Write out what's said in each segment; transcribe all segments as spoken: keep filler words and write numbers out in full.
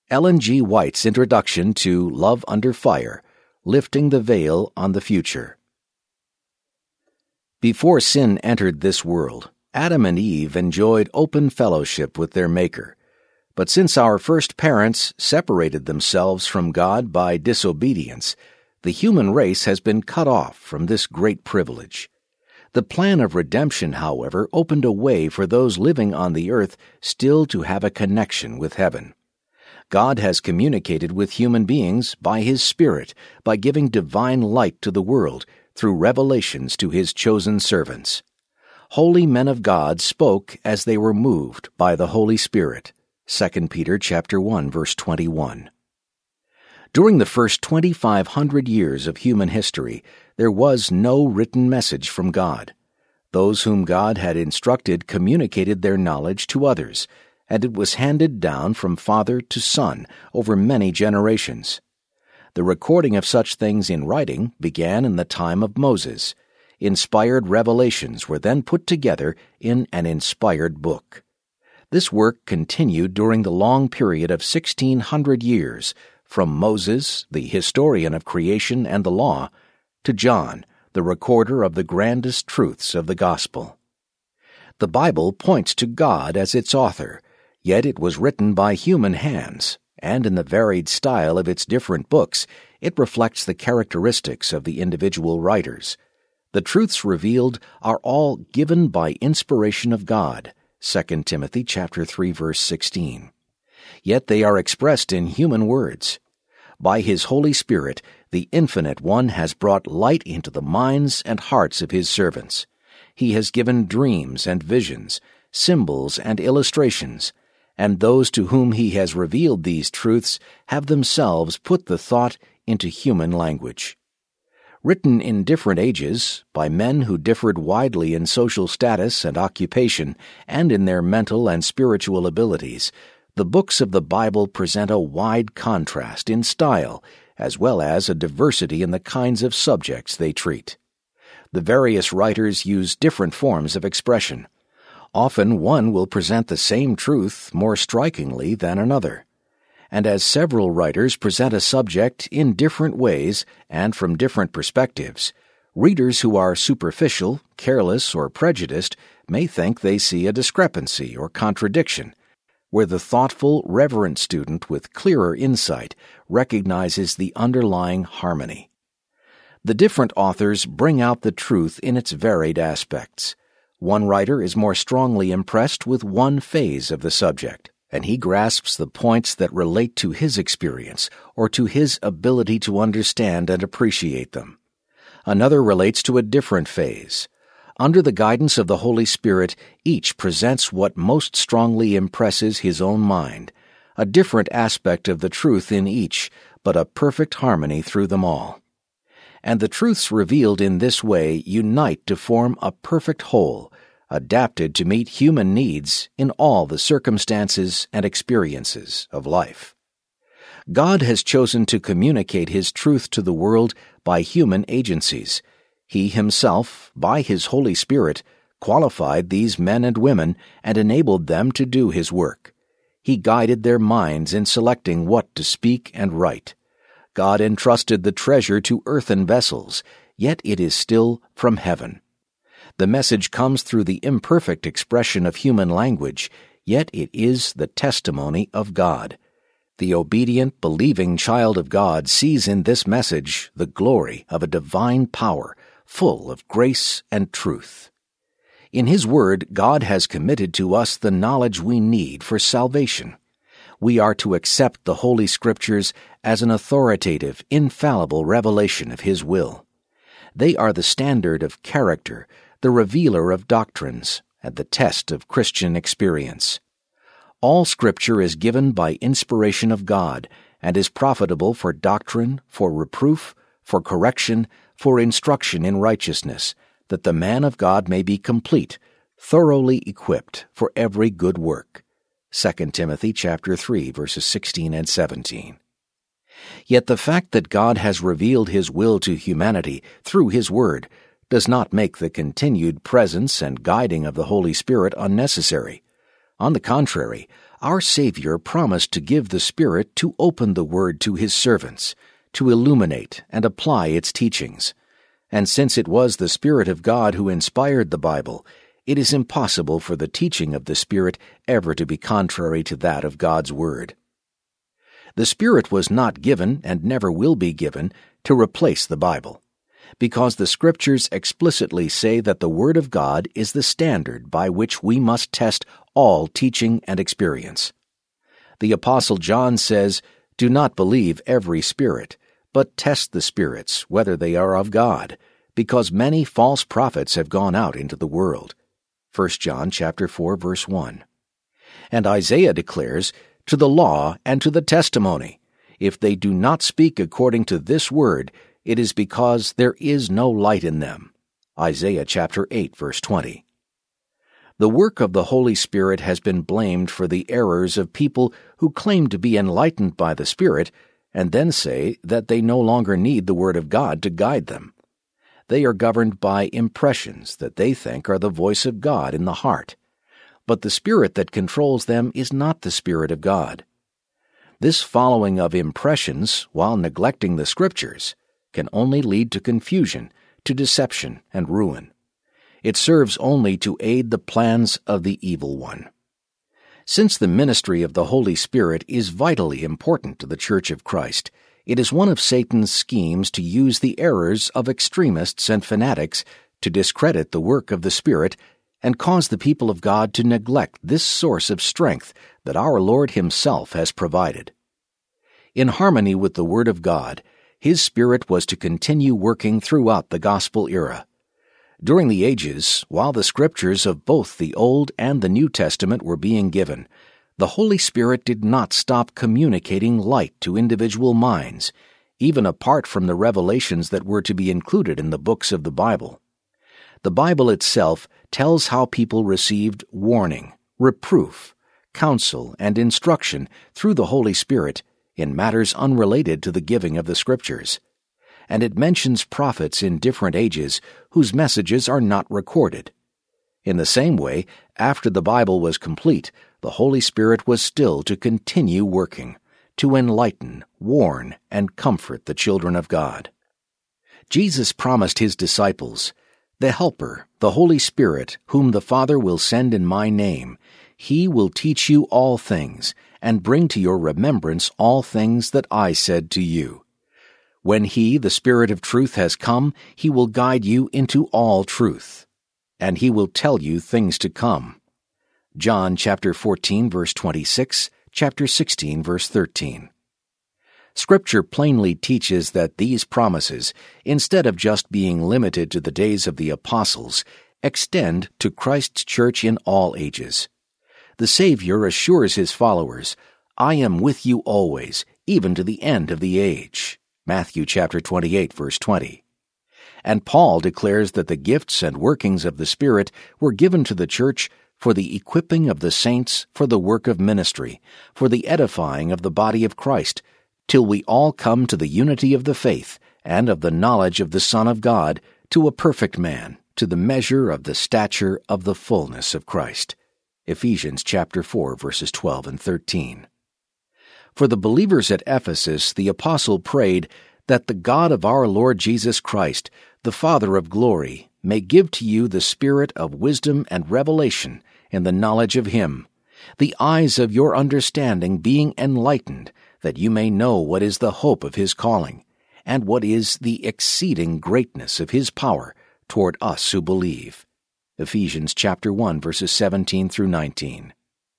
Ellen G. White's introduction to Love Under Fire, Lifting the Veil on the Future. Before sin entered this world, Adam and Eve enjoyed open fellowship with their Maker. But since our first parents separated themselves from God by disobedience, the human race has been cut off from this great privilege. The plan of redemption, however, opened a way for those living on the earth still to have a connection with heaven. God has communicated with human beings by His Spirit, by giving divine light to the world through revelations to His chosen servants. Holy men of God spoke as they were moved by the Holy Spirit. Second Peter chapter one, verse twenty-one. During the first twenty-five hundred years of human history, there was no written message from God. Those whom God had instructed communicated their knowledge to others, and it was handed down from father to son over many generations. The recording of such things in writing began in the time of Moses. Inspired revelations were then put together in an inspired book. This work continued during the long period of sixteen hundred years, from Moses, the historian of creation and the law, to John, the recorder of the grandest truths of the gospel. The Bible points to God as its author, yet it was written by human hands, and in the varied style of its different books, it reflects the characteristics of the individual writers. The truths revealed are all given by inspiration of God, Second Timothy chapter three, verse sixteen. Yet they are expressed in human words. By His Holy Spirit, the Infinite One has brought light into the minds and hearts of His servants. He has given dreams and visions, symbols and illustrations, and those to whom He has revealed these truths have themselves put the thought into human language. Written in different ages, by men who differed widely in social status and occupation, and in their mental and spiritual abilities, the books of the Bible present a wide contrast in style, as well as a diversity in the kinds of subjects they treat. The various writers use different forms of expression. Often one will present the same truth more strikingly than another. And as several writers present a subject in different ways and from different perspectives, readers who are superficial, careless, or prejudiced may think they see a discrepancy or contradiction, where the thoughtful, reverent student with clearer insight recognizes the underlying harmony. The different authors bring out the truth in its varied aspects. One writer is more strongly impressed with one phase of the subject, and he grasps the points that relate to his experience or to his ability to understand and appreciate them. Another relates to a different phase. Under the guidance of the Holy Spirit, each presents what most strongly impresses his own mind, a different aspect of the truth in each, but a perfect harmony through them all. And the truths revealed in this way unite to form a perfect whole, adapted to meet human needs in all the circumstances and experiences of life. God has chosen to communicate His truth to the world by human agencies. He Himself, by His Holy Spirit, qualified these men and women and enabled them to do His work. He guided their minds in selecting what to speak and write. God entrusted the treasure to earthen vessels, yet it is still from heaven. The message comes through the imperfect expression of human language, yet it is the testimony of God. The obedient, believing child of God sees in this message the glory of a divine power, full of grace and truth. In His Word, God has committed to us the knowledge we need for salvation. We are to accept the Holy Scriptures as an authoritative, infallible revelation of His will. They are the standard of character, the revealer of doctrines, and the test of Christian experience. All Scripture is given by inspiration of God and is profitable for doctrine, for reproof, for correction, for instruction in righteousness, that the man of God may be complete, thoroughly equipped for every good work. Second Timothy chapter three, verses sixteen and seventeen. Yet the fact that God has revealed His will to humanity through His Word does not make the continued presence and guiding of the Holy Spirit unnecessary. On the contrary, Our Savior promised to give the Spirit to open the Word to His servants, to illuminate and apply its teachings. And since it was the Spirit of God who inspired the Bible, it is impossible for the teaching of the Spirit ever to be contrary to that of God's Word. The Spirit was not given, and never will be given, to replace the Bible, because the Scriptures explicitly say that the Word of God is the standard by which we must test all teaching and experience. The Apostle John says, "Do not believe every spirit, but test the spirits, whether they are of God, because many false prophets have gone out into the world." First John chapter four, verse one. And Isaiah declares, "To the law and to the testimony, if they do not speak according to this word, it is because there is no light in them." Isaiah chapter eight, verse twenty. The work of the Holy Spirit has been blamed for the errors of people who claim to be enlightened by the Spirit and then say that they no longer need the Word of God to guide them. They are governed by impressions that they think are the voice of God in the heart, but the Spirit that controls them is not the Spirit of God. This following of impressions, while neglecting the Scriptures, can only lead to confusion, to deception and ruin. It serves only to aid the plans of the evil one. Since the ministry of the Holy Spirit is vitally important to the Church of Christ, it is one of Satan's schemes to use the errors of extremists and fanatics to discredit the work of the Spirit and cause the people of God to neglect this source of strength that our Lord Himself has provided. In harmony with the Word of God, His Spirit was to continue working throughout the Gospel era. During the ages, while the Scriptures of both the Old and the New Testament were being given, the Holy Spirit did not stop communicating light to individual minds, even apart from the revelations that were to be included in the books of the Bible. The Bible itself tells how people received warning, reproof, counsel, and instruction through the Holy Spirit in matters unrelated to the giving of the Scriptures. And it mentions prophets in different ages whose messages are not recorded. In the same way, after the Bible was complete, the Holy Spirit was still to continue working, to enlighten, warn, and comfort the children of God. Jesus promised His disciples, "The Helper, the Holy Spirit, whom the Father will send in my name, He will teach you all things, and bring to your remembrance all things that I said to you. When He, the Spirit of truth, has come, He will guide you into all truth, and He will tell you things to come." John chapter fourteen, verse twenty-six, chapter sixteen, verse thirteen. Scripture plainly teaches that these promises, instead of just being limited to the days of the apostles, extend to Christ's church in all ages. The Savior assures His followers, "I am with you always, even to the end of the age." Matthew chapter twenty-eight, verse twenty. And Paul declares that the gifts and workings of the Spirit were given to the church for the equipping of the saints for the work of ministry, for the edifying of the body of Christ, till we all come to the unity of the faith and of the knowledge of the Son of God, to a perfect man, to the measure of the stature of the fullness of Christ. Ephesians chapter four, verses twelve and thirteen. For the believers at Ephesus, the apostle prayed that the God of our Lord Jesus Christ, the Father of glory, may give to you the spirit of wisdom and revelation in the knowledge of Him, the eyes of your understanding being enlightened, that you may know what is the hope of His calling, and what is the exceeding greatness of His power toward us who believe. Ephesians chapter one, verses seventeen through nineteen.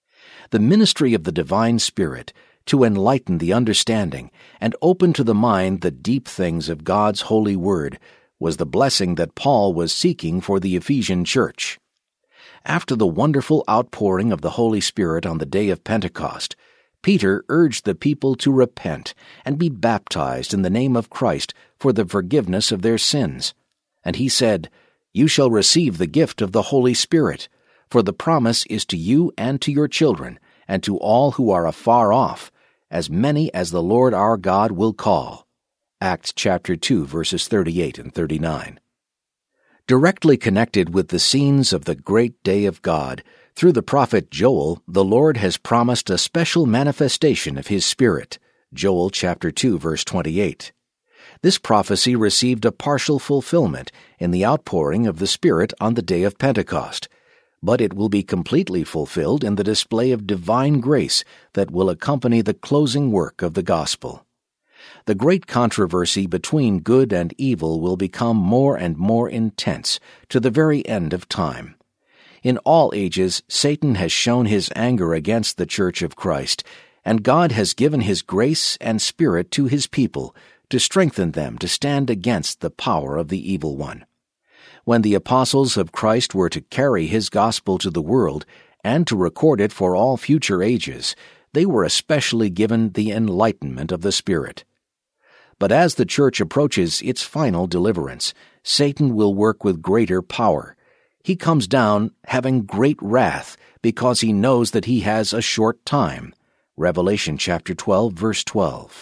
The ministry of the divine Spirit, to enlighten the understanding and open to the mind the deep things of God's holy word, was the blessing that Paul was seeking for the Ephesian church. After the wonderful outpouring of the Holy Spirit on the day of Pentecost, Peter urged the people to repent and be baptized in the name of Christ for the forgiveness of their sins. And he said, "You shall receive the gift of the Holy Spirit, for the promise is to you and to your children, and to all who are afar off, as many as the Lord our God will call." Acts chapter two, verses thirty-eight and thirty-nine. Directly connected with the scenes of the great day of God, Through the prophet Joel, the Lord has promised a special manifestation of His Spirit. Joel chapter two, verse twenty-eight. This prophecy received a partial fulfillment in the outpouring of the Spirit on the day of Pentecost, but it will be completely fulfilled in the display of divine grace that will accompany the closing work of the gospel. The great controversy between good and evil will become more and more intense to the very end of time. In all ages, Satan has shown his anger against the Church of Christ, and God has given His grace and Spirit to His people to strengthen them to stand against the power of the evil one. When the apostles of Christ were to carry His gospel to the world and to record it for all future ages, they were especially given the enlightenment of the Spirit. But as the church approaches its final deliverance, Satan will work with greater power. He comes down having great wrath because he knows that he has a short time. Revelation chapter twelve, verse twelve.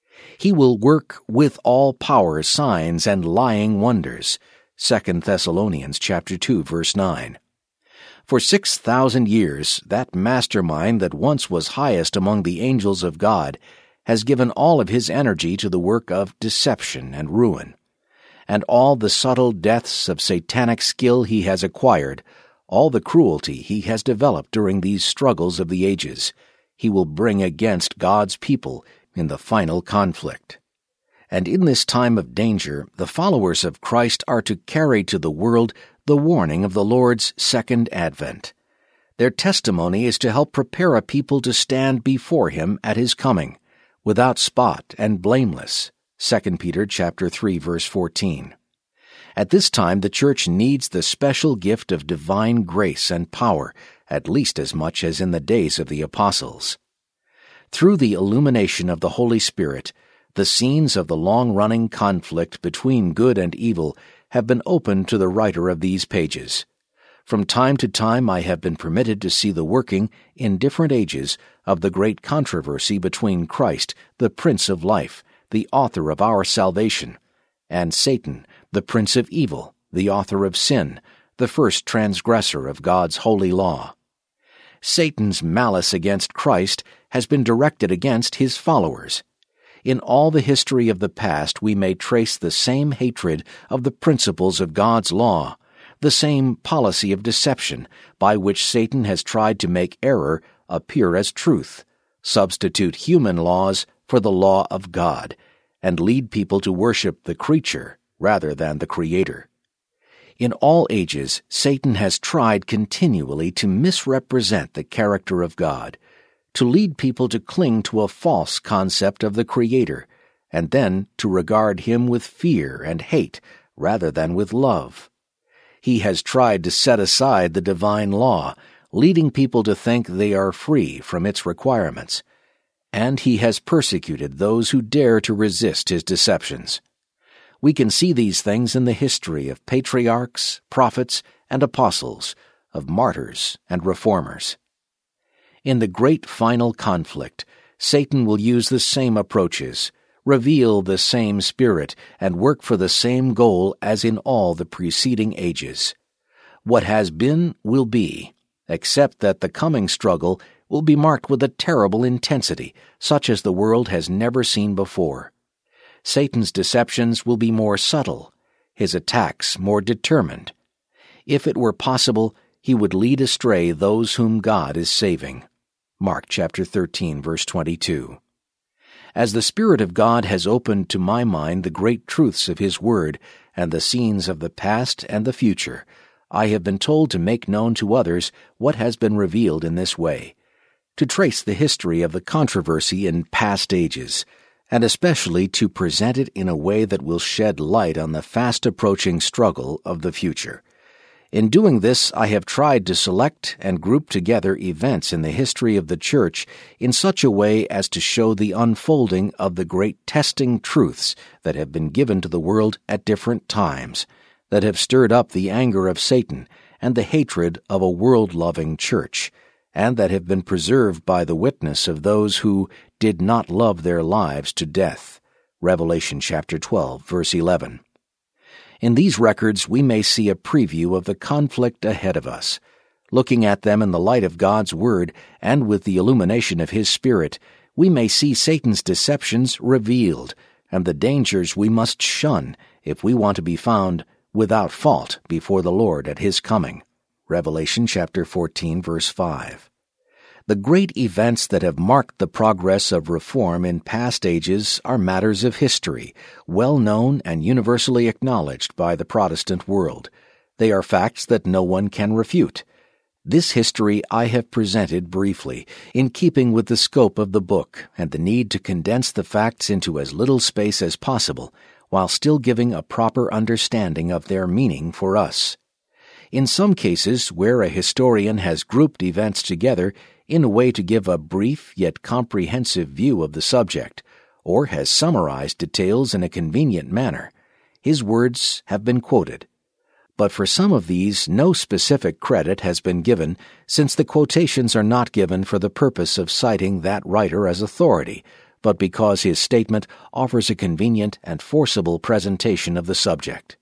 He will work with all power, signs, and lying wonders. Second Thessalonians chapter two, verse nine. For six thousand years, that mastermind that once was highest among the angels of God has given all of his energy to the work of deception and ruin. And all the subtle depths of satanic skill he has acquired, all the cruelty he has developed during these struggles of the ages, he will bring against God's people in the final conflict. And in this time of danger, the followers of Christ are to carry to the world the warning of the Lord's second advent. Their testimony is to help prepare a people to stand before Him at His coming, without spot and blameless. Second Peter chapter three, verse fourteen. At this time, the church needs the special gift of divine grace and power, at least as much as in the days of the apostles. Through the illumination of the Holy Spirit, the scenes of the long-running conflict between good and evil have been opened to the writer of these pages. From time to time I have been permitted to see the working, in different ages, of the great controversy between Christ, the Prince of Life, the author of our salvation, and Satan, the Prince of Evil, the author of sin, the first transgressor of God's holy law. Satan's malice against Christ has been directed against His followers. In all the history of the past we may trace the same hatred of the principles of God's law, the same policy of deception by which Satan has tried to make error appear as truth, substitute human laws for the law of God, and lead people to worship the creature rather than the Creator. In all ages, Satan has tried continually to misrepresent the character of God, to lead people to cling to a false concept of the Creator, and then to regard Him with fear and hate rather than with love. He has tried to set aside the divine law, leading people to think they are free from its requirements, and he has persecuted those who dare to resist his deceptions. We can see these things in the history of patriarchs, prophets, and apostles, of martyrs and reformers. In the great final conflict, Satan will use the same approaches, reveal the same spirit, and work for the same goal as in all the preceding ages. What has been will be, except that the coming struggle will be marked with a terrible intensity, such as the world has never seen before. Satan's deceptions will be more subtle, his attacks more determined. If it were possible, he would lead astray those whom God is saving. Mark chapter thirteen, verse twenty-two. As the Spirit of God has opened to my mind the great truths of His Word and the scenes of the past and the future, I have been told to make known to others what has been revealed in this way, to trace the history of the controversy in past ages, and especially to present it in a way that will shed light on the fast-approaching struggle of the future. In doing this, I have tried to select and group together events in the history of the Church in such a way as to show the unfolding of the great testing truths that have been given to the world at different times, that have stirred up the anger of Satan and the hatred of a world-loving Church, and that have been preserved by the witness of those who did not love their lives to death. Revelation chapter twelve, verse eleven. In these records we may see a preview of the conflict ahead of us. Looking at them in the light of God's Word and with the illumination of His Spirit, we may see Satan's deceptions revealed and the dangers we must shun if we want to be found without fault before the Lord at His coming. Revelation chapter fourteen, verse five. The great events that have marked the progress of reform in past ages are matters of history, well known and universally acknowledged by the Protestant world. They are facts that no one can refute. This history I have presented briefly, in keeping with the scope of the book and the need to condense the facts into as little space as possible, while still giving a proper understanding of their meaning for us. In some cases, where a historian has grouped events together in a way to give a brief yet comprehensive view of the subject, or has summarized details in a convenient manner, his words have been quoted. But for some of these, no specific credit has been given, since the quotations are not given for the purpose of citing that writer as authority, but because his statement offers a convenient and forcible presentation of the subject.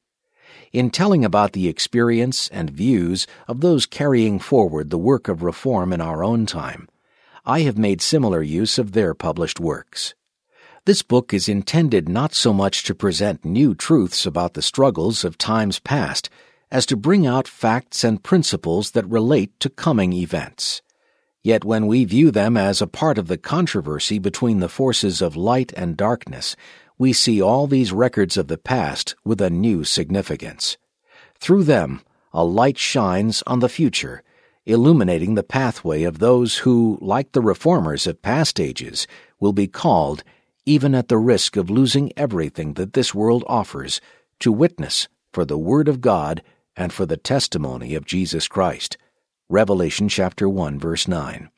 In telling about the experience and views of those carrying forward the work of reform in our own time, I have made similar use of their published works. This book is intended not so much to present new truths about the struggles of times past, as to bring out facts and principles that relate to coming events. Yet when we view them as a part of the controversy between the forces of light and darkness, we see all these records of the past with a new significance. Through them, a light shines on the future, illuminating the pathway of those who, like the reformers of past ages, will be called, even at the risk of losing everything that this world offers, to witness for the Word of God and for the testimony of Jesus Christ. Revelation chapter one, verse nine.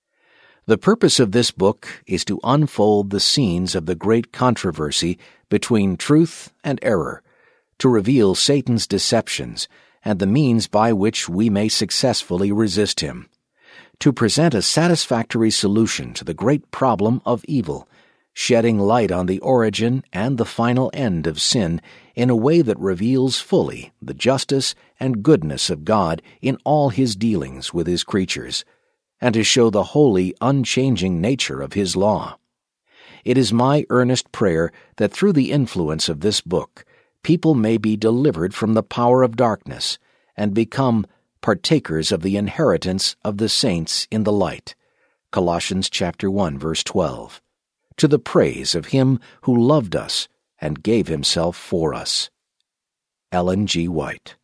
The purpose of this book is to unfold the scenes of the great controversy between truth and error, to reveal Satan's deceptions and the means by which we may successfully resist him, to present a satisfactory solution to the great problem of evil, shedding light on the origin and the final end of sin in a way that reveals fully the justice and goodness of God in all His dealings with His creatures, and to show the holy, unchanging nature of His law. It is my earnest prayer that through the influence of this book, people may be delivered from the power of darkness and become partakers of the inheritance of the saints in the light. Colossians chapter one, verse twelve. To the praise of Him who loved us and gave Himself for us. Ellen G. White.